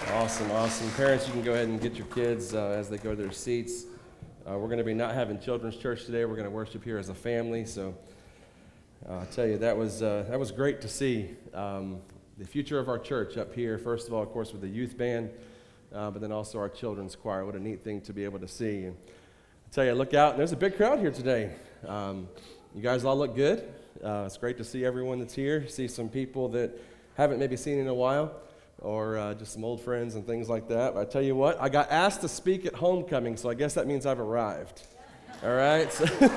Awesome, awesome. Parents, you can go ahead and get your kids as they go to their seats. We're going to be not having children's church today. We're going to worship here as a family. So I tell you, that was great to see the future of our church up here. First of all, of course, with the youth band, but then also our children's choir. What a neat thing to be able to see. And I tell you, look out, and there's a big crowd here today. You guys all look good. It's great to see everyone that's here. See some people that haven't maybe seen in a while, or just some old friends and things like that. But I tell you what, I got asked to speak at homecoming, so I guess that means I've arrived. All right? So you're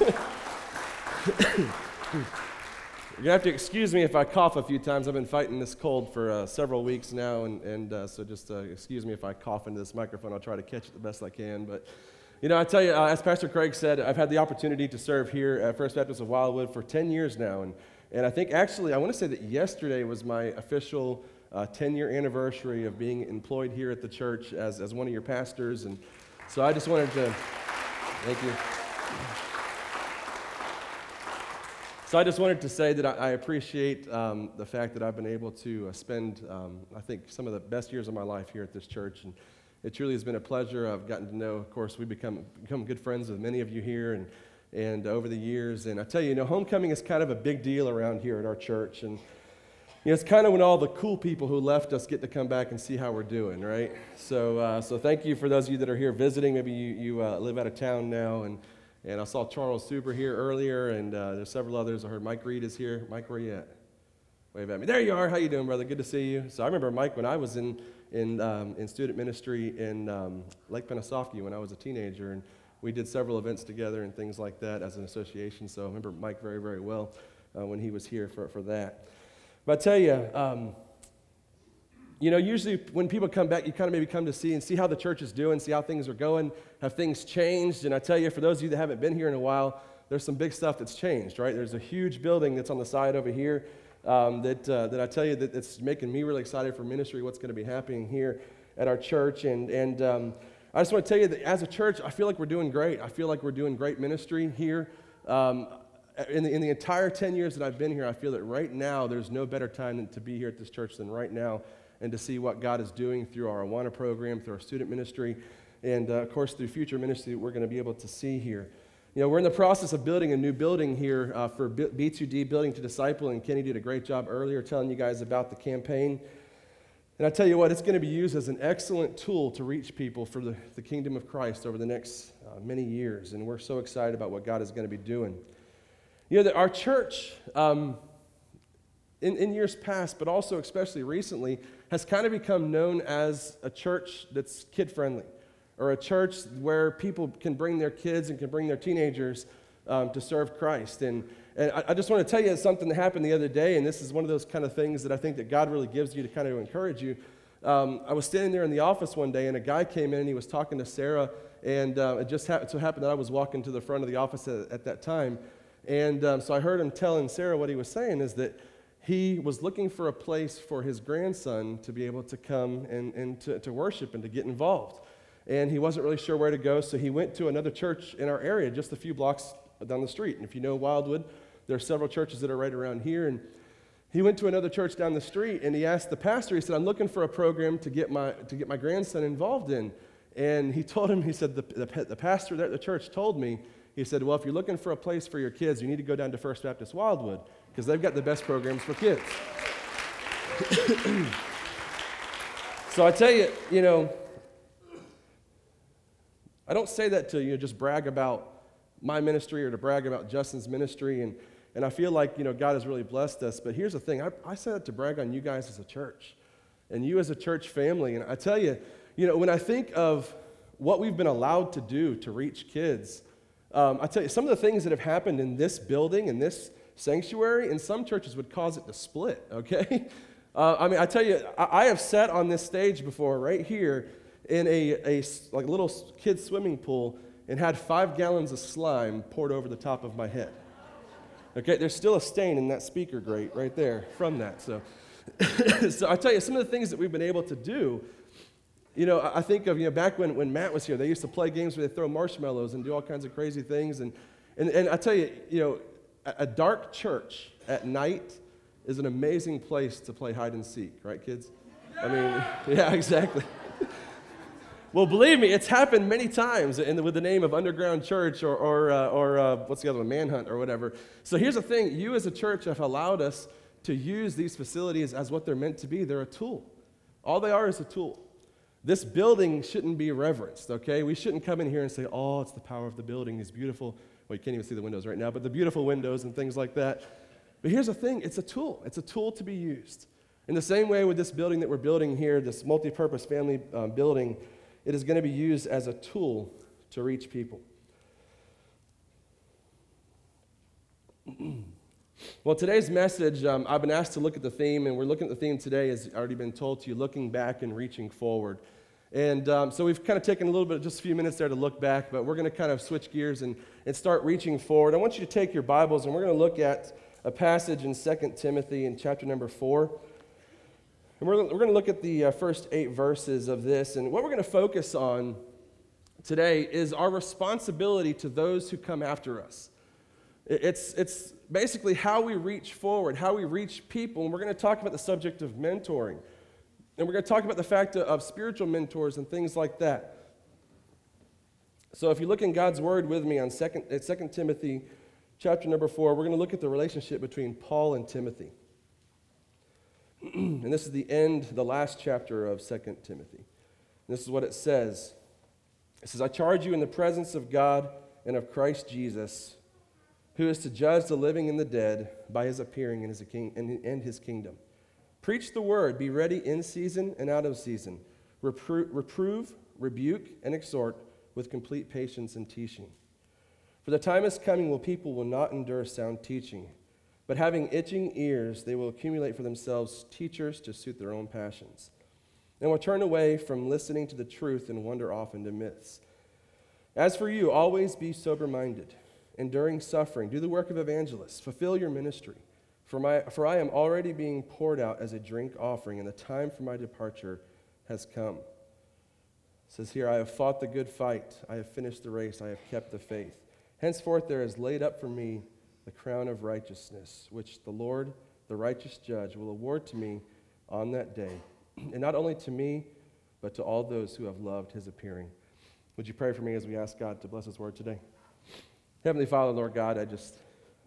going to have to excuse me if I cough a few times. I've been fighting this cold for several weeks now, and so just excuse me if I cough into this microphone. I'll try to catch it the best I can. But, you know, I tell you, as Pastor Craig said, I've had the opportunity to serve here at First Baptist of Wildwood for 10 years now. And I think actually, I want to say that yesterday was my official 10-year anniversary of being employed here at the church as one of your pastors. And so I just wanted to, thank you. So I just wanted to say that I appreciate the fact that I've been able to spend, I think, some of the best years of my life here at this church. And it truly has been a pleasure. I've gotten to know, of course, we've become good friends with many of you here and over the years. And I tell you, homecoming is kind of a big deal around here at our church. And it's kind of when all the cool people who left us get to come back and see how we're doing, right? So thank you for those of you that are here visiting. Maybe you live out of town now. And I saw Charles Suber here earlier, and there's several others. I heard Mike Reed is here. Mike, where you at? Wave at me. There you are. How you doing, brother? Good to see you. So I remember Mike when I was in student ministry in Lake Pennsauken when I was a teenager, and we did several events together and things like that as an association. So I remember Mike very, very well when he was here for that. But I tell you, usually when people come back, you kind of maybe come to see how the church is doing, see how things are going, have things changed. And I tell you, for those of you that haven't been here in a while, there's some big stuff that's changed, right? There's a huge building that's on the side over here that I tell you that it's making me really excited for ministry, what's going to be happening here at our church. And I just want to tell you that as a church, I feel like we're doing great. I feel like we're doing great ministry here. In the entire 10 years that I've been here, I feel that right now there's no better time to be here at this church than right now and to see what God is doing through our Awana program, through our student ministry, and of course through future ministry that we're going to be able to see here. We're in the process of building a new building here for B2D, Building to Disciple, and Kenny did a great job earlier telling you guys about the campaign. And I tell you what, it's going to be used as an excellent tool to reach people for the kingdom of Christ over the next many years, and we're so excited about what God is going to be doing. That our church, in years past, but also especially recently, has kind of become known as a church that's kid-friendly, or a church where people can bring their kids and can bring their teenagers to serve Christ. And I just want to tell you something that happened the other day, and this is one of those kind of things that I think that God really gives you to kind of encourage you. I was standing there in the office one day, and a guy came in, and he was talking to Sarah, and it just so happened that I was walking to the front of the office at that time. And so I heard him telling Sarah what he was saying is that he was looking for a place for his grandson to be able to come and to worship and to get involved. And he wasn't really sure where to go, so he went to another church in our area, just a few blocks down the street. And if you know Wildwood, there are several churches that are right around here. And he went to another church down the street, and he asked the pastor, he said, I'm looking for a program to get my grandson involved in. And he told him, he said, the pastor there at the church told me, he said, well, if you're looking for a place for your kids, you need to go down to First Baptist Wildwood because they've got the best programs for kids. So I tell you, I don't say that to just brag about my ministry or to brag about Justin's ministry, and I feel like God has really blessed us. But here's the thing: I say that to brag on you guys as a church, and you as a church family. And I tell you, when I think of what we've been allowed to do to reach kids. I tell you, some of the things that have happened in this building, in this sanctuary, in some churches would cause it to split, okay? I tell you, I have sat on this stage before, right here, in a little kid's swimming pool and had 5 gallons of slime poured over the top of my head. Okay, there's still a stain in that speaker grate right there from that. So, so I tell you, some of the things that we've been able to do, I think of, back when Matt was here, they used to play games where they throw marshmallows and do all kinds of crazy things. And I tell you, a dark church at night is an amazing place to play hide and seek, right, kids? I mean, yeah, exactly. Well, believe me, it's happened many times with the name of Underground Church or what's the other one, Manhunt or whatever. So here's the thing. You as a church have allowed us to use these facilities as what they're meant to be. They're a tool. All they are is a tool. This building shouldn't be reverenced, okay? We shouldn't come in here and say, oh, it's the power of the building, these beautiful, well, you can't even see the windows right now, but the beautiful windows and things like that. But here's the thing. It's a tool. It's a tool to be used. In the same way with this building that we're building here, this multi-purpose family building, it is going to be used as a tool to reach people. Well, today's message, I've been asked to look at the theme, and we're looking at the theme today, as already been told to you, looking back and reaching forward. And so we've kind of taken a little bit, just a few minutes there to look back, but we're going to kind of switch gears and start reaching forward. I want you to take your Bibles, and we're going to look at a passage in 2 Timothy in chapter number 4. And we're going to look at the first 8 verses of this. And what we're going to focus on today is our responsibility to those who come after us. It's basically how we reach forward, how we reach people. And we're going to talk about the subject of mentoring. And we're going to talk about the fact of spiritual mentors and things like that. So if you look in God's Word with me on 2 Timothy chapter number 4, we're going to look at the relationship between Paul and Timothy. And this is the last chapter of 2 Timothy. And this is what it says. It says, I charge you in the presence of God and of Christ Jesus, who is to judge the living and the dead by his appearing in his kingdom. Preach the word, be ready in season and out of season. Reprove, rebuke, and exhort with complete patience and teaching. For the time is coming when people will not endure sound teaching, but having itching ears, they will accumulate for themselves teachers to suit their own passions, and will turn away from listening to the truth and wander off into myths. As for you, always be sober-minded, enduring suffering, do the work of evangelists, fulfill your ministry. For I am already being poured out as a drink offering, and the time for my departure has come. It says here, I have fought the good fight, I have finished the race, I have kept the faith. Henceforth there is laid up for me the crown of righteousness, which the Lord, the righteous judge, will award to me on that day, and not only to me, but to all those who have loved his appearing. Would you pray for me as we ask God to bless his word today? Heavenly Father, Lord God, I just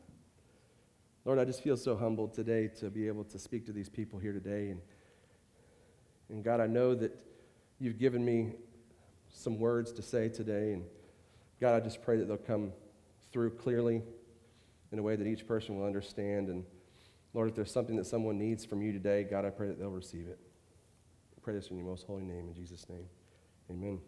feel so humbled today to be able to speak to these people here today. And God, I know that you've given me some words to say today. And God, I just pray that they'll come through clearly in a way that each person will understand. And Lord, if there's something that someone needs from you today, God, I pray that they'll receive it. I pray this in your most holy name, in Jesus' name. Amen.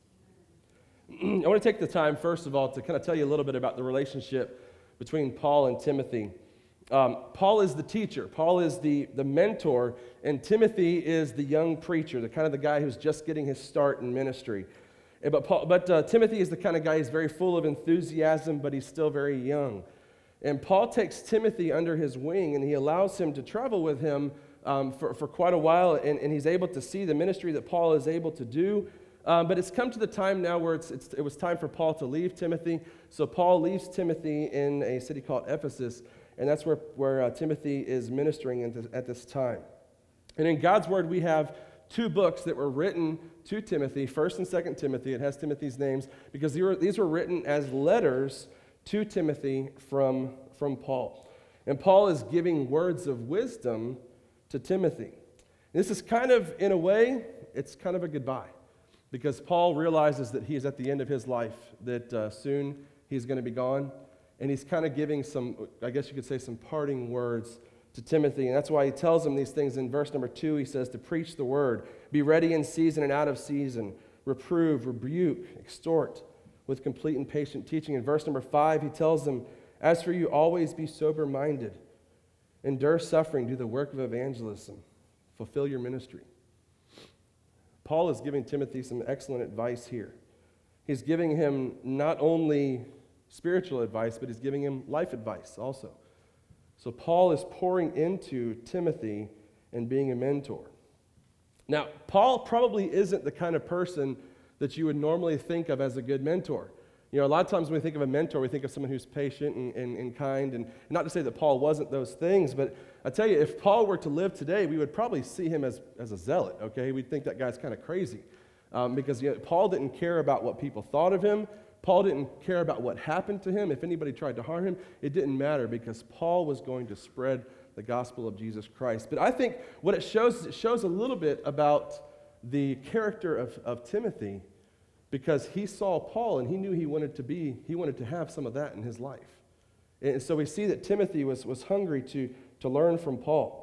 I want to take the time, first of all, to kind of tell you a little bit about the relationship between Paul and Timothy. Paul is the teacher. Paul is the mentor, and Timothy is the young preacher, the kind of the guy who's just getting his start in ministry. But Timothy is the kind of guy who's very full of enthusiasm, but he's still very young. And Paul takes Timothy under his wing, and he allows him to travel with him for quite a while, and he's able to see the ministry that Paul is able to do. But it's come to the time now where it was time for Paul to leave Timothy. So Paul leaves Timothy in a city called Ephesus, and that's where Timothy is ministering at this time. And in God's Word, we have 2 books that were written to Timothy, 1st and 2nd Timothy. It has Timothy's names because these were written as letters to Timothy from Paul. And Paul is giving words of wisdom to Timothy. This is kind of, in a way, it's kind of a goodbye, because Paul realizes that he is at the end of his life, that soon he's going to be gone. And he's kind of giving some, I guess you could say, some parting words to Timothy. And that's why he tells him these things. In verse number 2, he says to preach the word, be ready in season and out of season, reprove, rebuke, exhort with complete and patient teaching. In verse number 5, he tells them, as for you, always be sober-minded, endure suffering, do the work of evangelism, fulfill your ministry. Paul is giving Timothy some excellent advice here. He's giving him not only spiritual advice, but he's giving him life advice also. So Paul is pouring into Timothy and being a mentor. Now, Paul probably isn't the kind of person that you would normally think of as a good mentor. You know, a lot of times when we think of a mentor, we think of someone who's patient and kind, and not to say that Paul wasn't those things, but I tell you, if Paul were to live today, we would probably see him as a zealot, okay? We'd think that guy's kind of crazy because Paul didn't care about what people thought of him. Paul didn't care about what happened to him. If anybody tried to harm him, it didn't matter because Paul was going to spread the gospel of Jesus Christ. But I think what it shows a little bit about the character of Timothy, because he saw Paul and he knew he wanted to have some of that in his life. And so we see that Timothy was hungry to learn from Paul.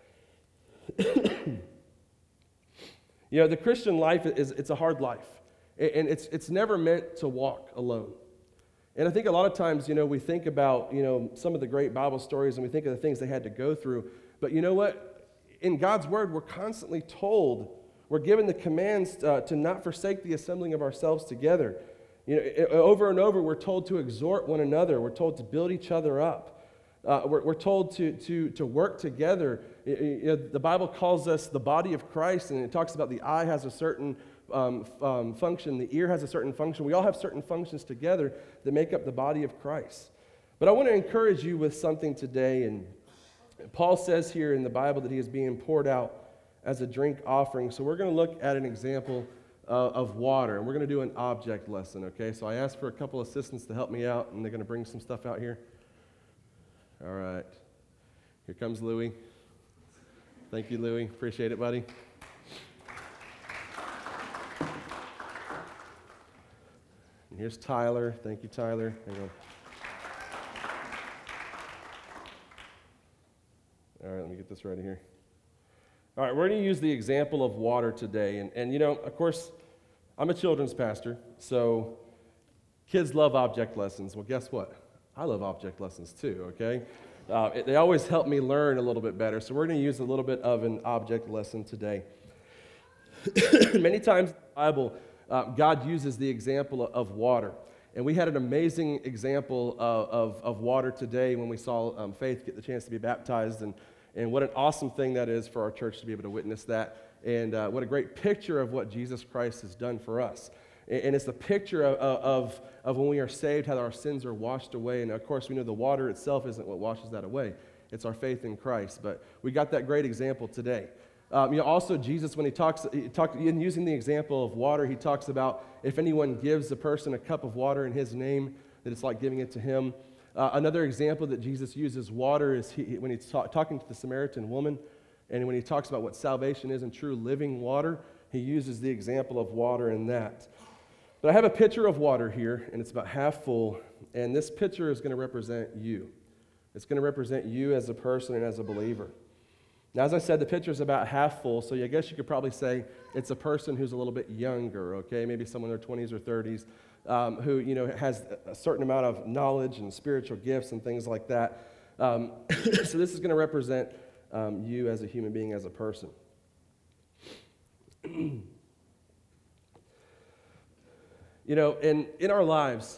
You know, the Christian life it's a hard life. And it's never meant to walk alone. And I think a lot of times, you know, we think about, you know, some of the great Bible stories and we think of the things they had to go through. But you know what? In God's word, we're constantly told, we're given the commands to not forsake the assembling of ourselves together. You know, over and over, we're told to exhort one another. We're told to build each other up. We're told to work together. You know, the Bible calls us the body of Christ, and it talks about the eye has a certain function, the ear has a certain function. We all have certain functions together that make up the body of Christ. But I want to encourage you with something today, and Paul says here in the Bible that he is being poured out as a drink offering. So we're going to look at an example of water, and we're going to do an object lesson, okay? So I asked for a couple assistants to help me out, and they're going to bring some stuff out here. All right. Here comes Louie. Thank you, Louie. Appreciate it, buddy. And here's Tyler. Thank you, Tyler. Hang on. All right, let me get this ready here. All right, we're going to use the example of water today. And you know, of course, I'm a children's pastor, so kids love object lessons. Well, guess what? I love object lessons too, okay? They always help me learn a little bit better. So we're going to use a little bit of an object lesson today. Many times in the Bible, God uses the example of water. And we had an amazing example of water today when we saw Faith get the chance to be baptized. And what an awesome thing that is for our church to be able to witness that. And what a great picture of what Jesus Christ has done for us. And it's the picture of when we are saved, how our sins are washed away. And of course, we know the water itself isn't what washes that away. It's our faith in Christ. But we got that great example today. You know, also Jesus, when he talks in using the example of water, he talks about if anyone gives a person a cup of water in his name, that it's like giving it to him. Another example that Jesus uses water is when he's talking to the Samaritan woman, and when he talks about what salvation is and true living water, he uses the example of water in that. But I have a pitcher of water here, and it's about half full, and this pitcher is going to represent you. It's going to represent you as a person and as a believer. Now, as I said, the pitcher is about half full, so I guess you could probably say it's a person who's a little bit younger, okay? Maybe someone in their 20s or 30s who, you know, has a certain amount of knowledge and spiritual gifts and things like that. So this is going to represent you as a human being, as a person. You know, in our lives,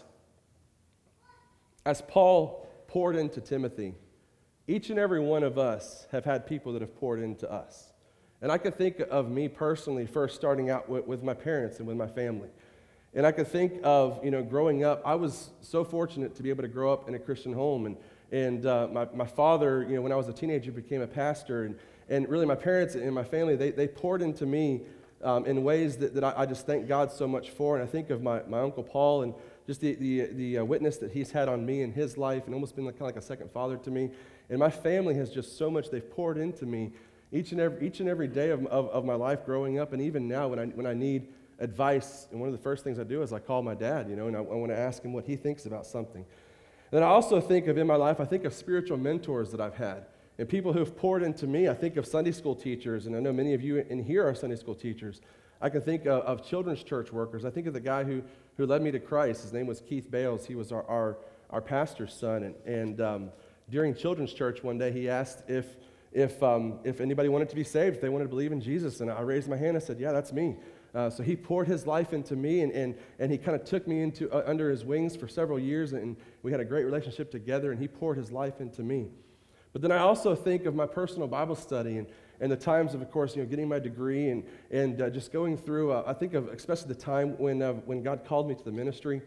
as Paul poured into Timothy, each and every one of us have had people that have poured into us. And I can think of me personally first starting out with my parents and with my family. And I could think of, you know, growing up, I was so fortunate to be able to grow up in a Christian home. And my father, you know, when I was a teenager, became a pastor. And really my parents and my family, they poured into me in ways that I just thank God so much for. And I think of my Uncle Paul and just the witness that he's had on me in his life and almost been kind of like a second father to me. And my family has just so much, they've poured into me each and every day of my life growing up. And even now when I need advice, and one of the first things I do is I call my dad, you know, and I want to ask him what he thinks about something. And I also think of in my life, I think of spiritual mentors that I've had and people who have poured into me. I think of Sunday school teachers, and I know many of you in here are Sunday school teachers. I can think of children's church workers. I think of the guy who led me to Christ. His name was Keith Bales. He was our pastor's son. And during children's church one day, he asked if anybody wanted to be saved, if they wanted to believe in Jesus. And I raised my hand and I said, yeah, that's me. So he poured his life into me, and he kind of took me into under his wings for several years, and we had a great relationship together, and he poured his life into me. But then I also think of my personal Bible study and the times of course, you know, getting my degree and just going through, I think of especially the time when God called me to the ministry.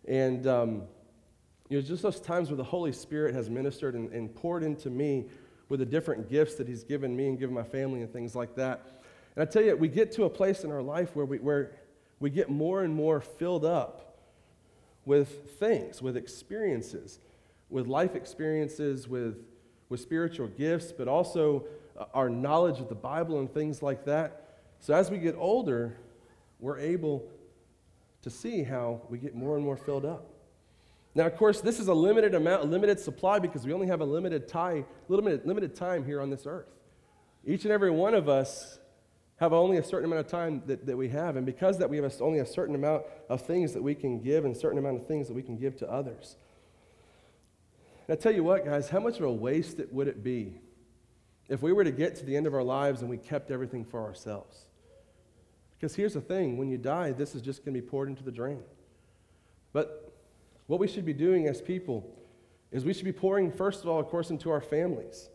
And just those times where the Holy Spirit has ministered and poured into me with the different gifts that he's given me and given my family and things like that. And I tell you, we get to a place in our life where we get more and more filled up with things, with experiences, with life experiences, with spiritual gifts, but also our knowledge of the Bible and things like that. So as we get older, we're able to see how we get more and more filled up. Now, of course, this is a limited amount, a limited supply, because we only have a limited time here on this earth. Each and every one of us have only a certain amount of time that we have, and because that we have only a certain amount of things that we can give and a certain amount of things that we can give to others. And I tell you what, guys, how much of a waste would it be if we were to get to the end of our lives and we kept everything for ourselves? Because here's the thing, when you die, this is just going to be poured into the drain. But what we should be doing as people is we should be pouring, first of all, of course, into our families.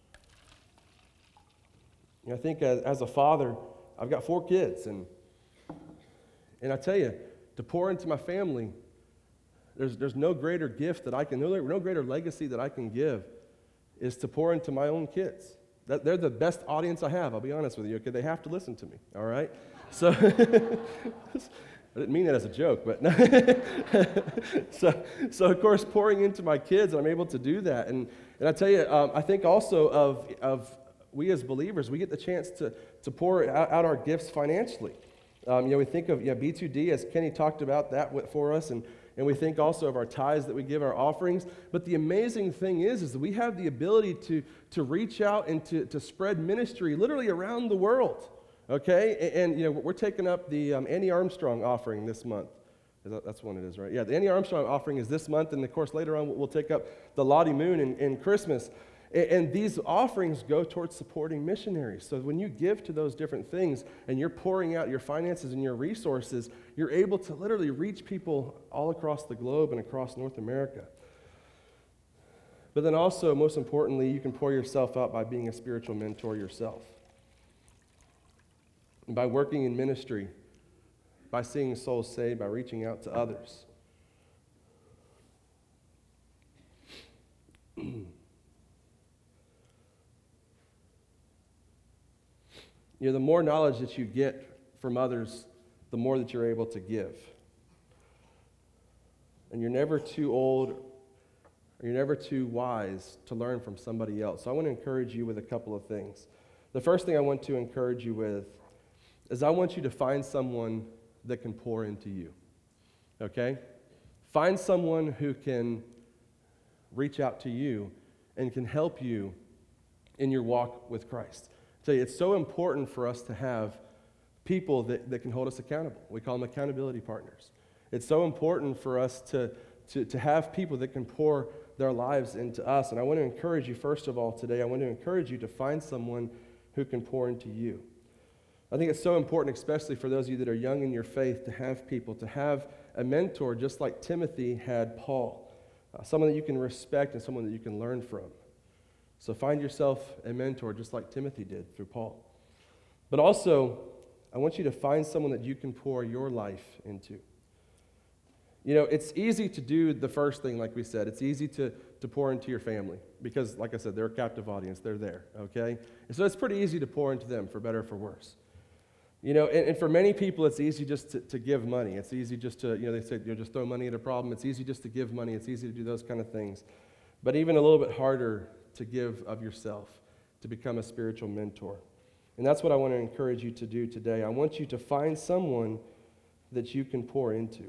I think as a father, I've got 4 kids, and I tell you, to pour into my family, there's no greater gift that I can, no greater legacy that I can give is to pour into my own kids. They're the best audience I have, I'll be honest with you, okay? They have to listen to me, all right? So, I didn't mean that as a joke, but so of course, pouring into my kids, I'm able to do that. And I tell you, I think also of we as believers, we get the chance to pour out our gifts financially. We think of B2D, as Kenny talked about that for us, and we think also of our tithes that we give, our offerings. But the amazing thing is that we have the ability to reach out and to spread ministry literally around the world. Okay, and we're taking up the Annie Armstrong offering this month. That's when it is, right? Yeah, the Annie Armstrong offering is this month, and of course later on we'll take up the Lottie Moon in Christmas. And these offerings go towards supporting missionaries. So when you give to those different things and you're pouring out your finances and your resources, you're able to literally reach people all across the globe and across North America. But then also, most importantly, you can pour yourself out by being a spiritual mentor yourself. And by working in ministry, by seeing souls saved, by reaching out to others. The more knowledge that you get from others, the more that you're able to give. And you're never too old or you're never too wise to learn from somebody else. So I want to encourage you with a couple of things. The first thing I want to encourage you with is I want you to find someone that can pour into you, okay? Find someone who can reach out to you and can help you in your walk with Christ. I tell you, it's so important for us to have people that can hold us accountable. We call them accountability partners. It's so important for us to have people that can pour their lives into us. And I want to encourage you, first of all, today, I want to encourage you to find someone who can pour into you. I think it's so important, especially for those of you that are young in your faith, to have people, to have a mentor just like Timothy had Paul, someone that you can respect and someone that you can learn from. So find yourself a mentor just like Timothy did through Paul. But also, I want you to find someone that you can pour your life into. It's easy to do the first thing, like we said. It's easy to pour into your family because, like I said, they're a captive audience. They're there, okay? And so it's pretty easy to pour into them, for better or for worse. And for many people, it's easy just to give money. It's easy just to, they say, just throw money at a problem. It's easy just to give money. It's easy to do those kind of things. But even a little bit harder to give of yourself, to become a spiritual mentor. And that's what I want to encourage you to do today. I want you to find someone that you can pour into.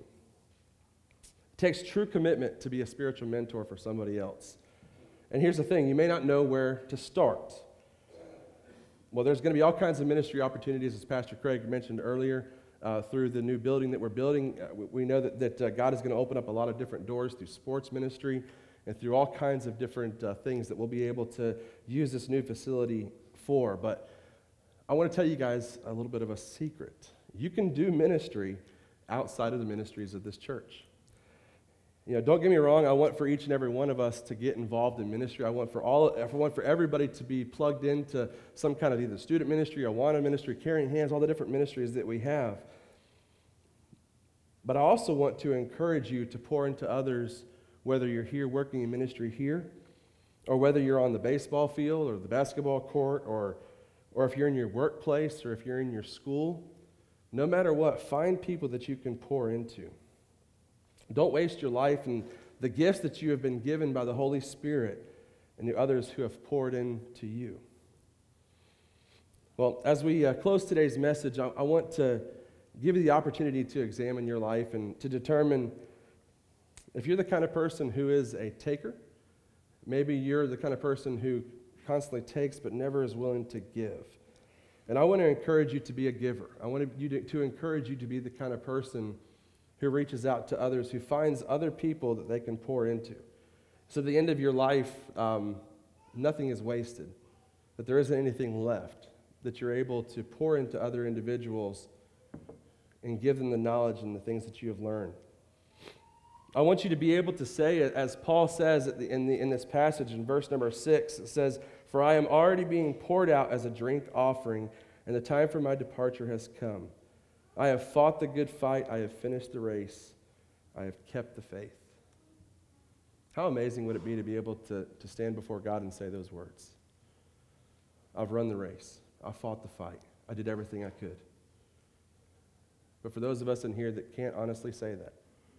It takes true commitment to be a spiritual mentor for somebody else. And here's the thing, you may not know where to start. Well, there's going to be all kinds of ministry opportunities, as Pastor Craig mentioned earlier, through the new building that we're building. We know that God is going to open up a lot of different doors through sports ministry and through all kinds of different things that we'll be able to use this new facility for. But I want to tell you guys a little bit of a secret. You can do ministry outside of the ministries of this church. Don't get me wrong, I want for each and every one of us to get involved in ministry. I want for everybody to be plugged into some kind of either student ministry or Awana ministry, Caring Hands, all the different ministries that we have. But I also want to encourage you to pour into others, whether you're here working in ministry here, or whether you're on the baseball field or the basketball court, or if you're in your workplace, or if you're in your school. No matter what, find people that you can pour into. Don't waste your life and the gifts that you have been given by the Holy Spirit and the others who have poured into you. Well, as we close today's message, I want to give you the opportunity to examine your life and to determine if you're the kind of person who is a taker. Maybe you're the kind of person who constantly takes but never is willing to give. And I want to encourage you to be a giver. I want to encourage you to be the kind of person who reaches out to others, who finds other people that they can pour into. So at the end of your life, nothing is wasted, that there isn't anything left, that you're able to pour into other individuals and give them the knowledge and the things that you have learned. I want you to be able to say, as Paul says in this passage in verse number 6, it says, "For I am already being poured out as a drink offering, and the time for my departure has come. I have fought the good fight, I have finished the race, I have kept the faith." How amazing would it be to be able to stand before God and say those words? I've run the race, I fought the fight, I did everything I could. But for those of us in here that can't honestly say that,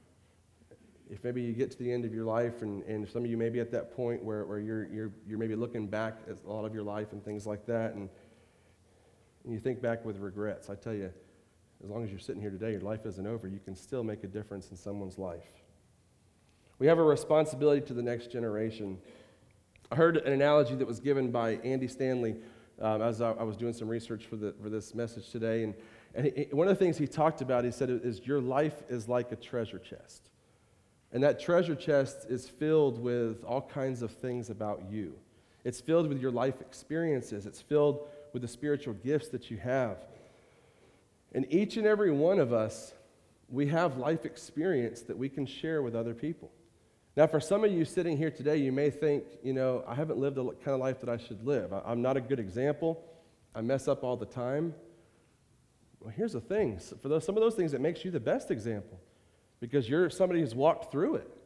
if maybe you get to the end of your life, and some of you may be at that point where you're maybe looking back at a lot of your life and things like that, and you think back with regrets, I tell you, as long as you're sitting here today, your life isn't over. You can still make a difference in someone's life. We have a responsibility to the next generation. I heard an analogy that was given by Andy Stanley as I was doing some research for this message today, and one of the things he talked about, he said, is your life is like a treasure chest. And that treasure chest is filled with all kinds of things about you. It's filled with your life experiences. It's filled with the spiritual gifts that you have. And each and every one of us, we have life experience that we can share with other people. Now, for some of you sitting here today, you may think, I haven't lived the kind of life that I should live. I'm not a good example. I mess up all the time. Well, here's the thing. For some of those things, it makes you the best example because you're somebody who's walked through it.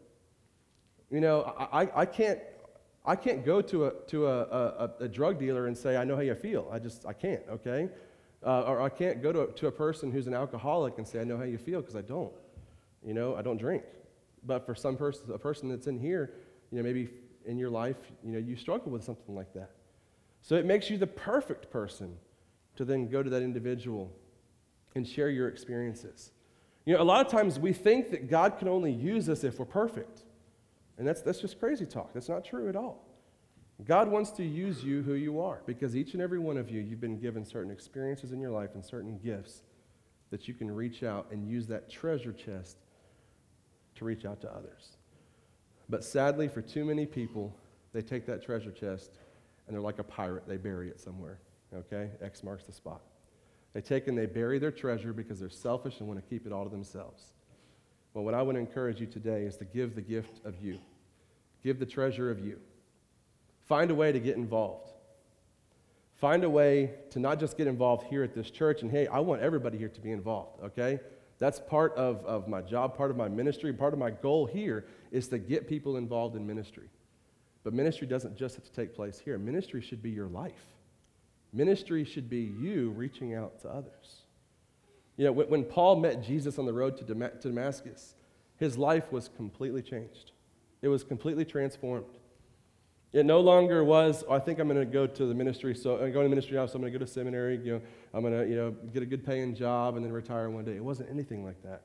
I can't go to a drug dealer and say, I know how you feel. I can't, okay? Or I can't go to a person who's an alcoholic and say, I know how you feel, because I don't. I don't drink. But for a person that's in here, maybe in your life, you struggle with something like that. So it makes you the perfect person to then go to that individual and share your experiences. A lot of times we think that God can only use us if we're perfect. And that's just crazy talk. That's not true at all. God wants to use you who you are, because each and every one of you, you've been given certain experiences in your life and certain gifts that you can reach out and use that treasure chest to reach out to others. But sadly, for too many people, they take that treasure chest and they're like a pirate. They bury it somewhere, okay? X marks the spot. They take and they bury their treasure because they're selfish and want to keep it all to themselves. Well, what I want to encourage you today is to give the gift of you. Give the treasure of you. Find a way to get involved. Find a way to not just get involved here at this church, and hey, I want everybody here to be involved, okay? That's part of my job, part of my ministry, part of my goal here is to get people involved in ministry. But ministry doesn't just have to take place here. Ministry should be your life. Ministry should be you reaching out to others. When Paul met Jesus on the road to Damascus, his life was completely changed. It was completely transformed. It no longer was, I think I'm going to go to the ministry, so I'm going to the ministry now, so I'm going to go to seminary, I'm going to, get a good paying job and then retire one day. It wasn't anything like that.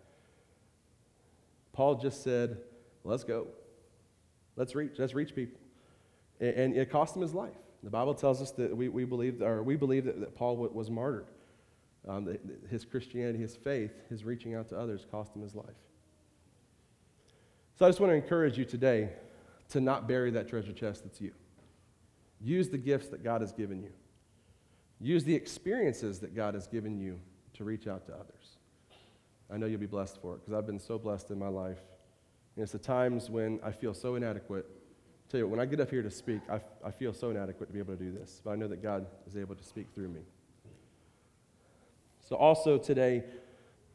Paul just said, let's go. Let's reach people. And it cost him his life. The Bible tells us that we believe that Paul was martyred. His Christianity, his faith, his reaching out to others cost him his life. So I just want to encourage you today to not bury that treasure chest that's you. Use the gifts that God has given you. Use the experiences that God has given you to reach out to others. I know you'll be blessed for it, because I've been so blessed in my life. And it's the times when I feel so inadequate. I tell you what, when I get up here to speak, I feel so inadequate to be able to do this, but I know that God is able to speak through me. So also today,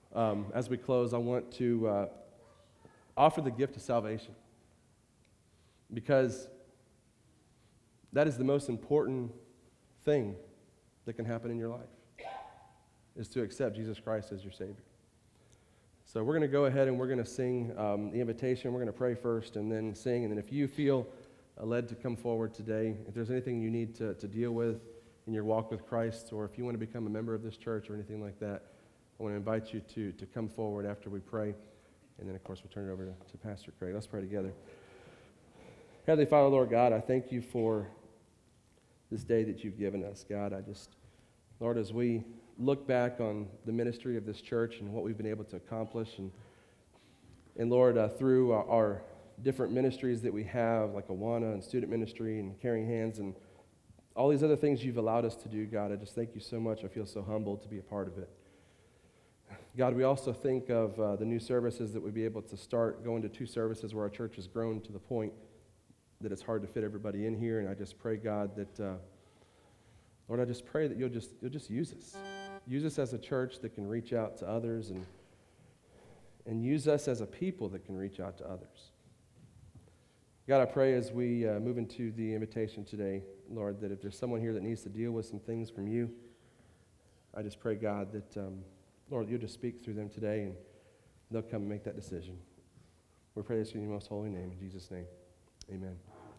as we close, I want to offer the gift of salvation, because that is the most important thing that can happen in your life, is to accept Jesus Christ as your Savior. So we're going to go ahead and we're going to sing the invitation. We're going to pray first and then sing. And then if you feel led to come forward today, if there's anything you need to deal with in your walk with Christ, or if you want to become a member of this church or anything like that, I want to invite you to come forward after we pray. And then, of course, we'll turn it over to Pastor Craig. Let's pray together. Heavenly Father, Lord God, I thank you for this day that you've given us. God, Lord, as we look back on the ministry of this church and what we've been able to accomplish, and Lord, through our different ministries that we have, like Awana and student ministry and Caring Hands and all these other things you've allowed us to do, God, I just thank you so much. I feel so humbled to be a part of it. God, we also think of the new services that we'd be able to start, going to 2 services where our church has grown to the point that it's hard to fit everybody in here. And I just pray, God, that, Lord, I just pray that you'll just use us. Use us as a church that can reach out to others, and use us as a people that can reach out to others. God, I pray as we move into the invitation today, Lord, that if there's someone here that needs to deal with some things from you, I just pray, God, that, Lord, you'll just speak through them today, and they'll come and make that decision. We pray this in your most holy name, in Jesus' name. Amen.